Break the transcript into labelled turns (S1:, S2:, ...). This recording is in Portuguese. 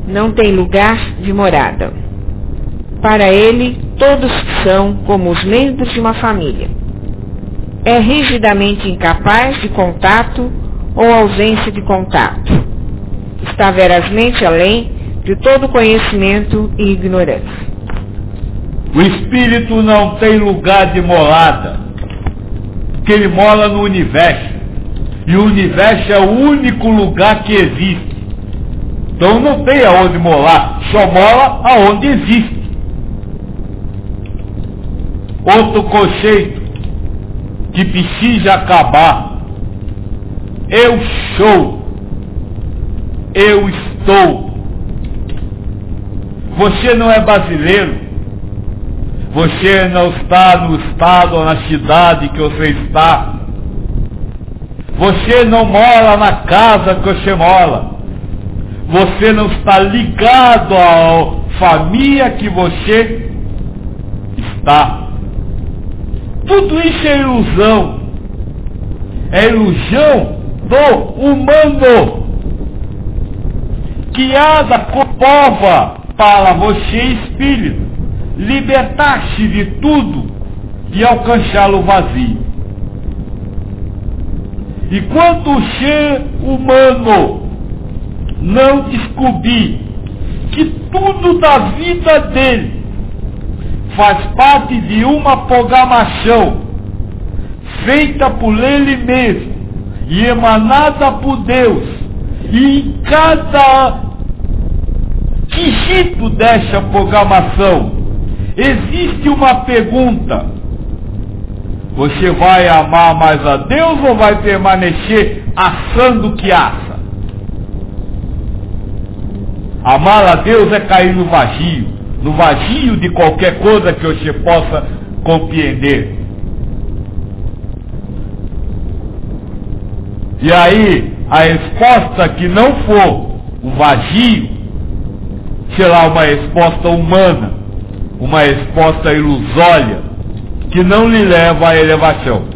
S1: não tem lugar de morada. Para ele, todos são como os membros de uma família. É rigidamente incapaz de contato ou ausência de contato. Está verazmente além de todo conhecimento e ignorância.
S2: O espírito não tem lugar de morada, porque ele mora no universo. E o universo é o único lugar que existe. Então não tem aonde morar, só mora aonde existe. Outro conceito que precisa acabar. Eu sou. Eu estou. Você não é brasileiro. Você não está no estado ou na cidade que você está. Você não mora na casa que você mora. Você não está ligado à família que você está. Tudo isso é ilusão. É ilusão do humano. Criada com prova para você, espírito, libertar-se de tudo e alcançar o vazio. E quando o ser humano não descobrir que tudo da vida dele faz parte de uma programação feita por ele mesmo e emanada por Deus, e em cada quesito dessa programação existe uma pergunta: você vai amar mais a Deus ou vai permanecer assando o que assa? Amar a Deus é cair no vazio de qualquer coisa que você possa compreender. E aí, a resposta que não for o vazio, será uma resposta humana, uma resposta ilusória, que não lhe leva à elevação.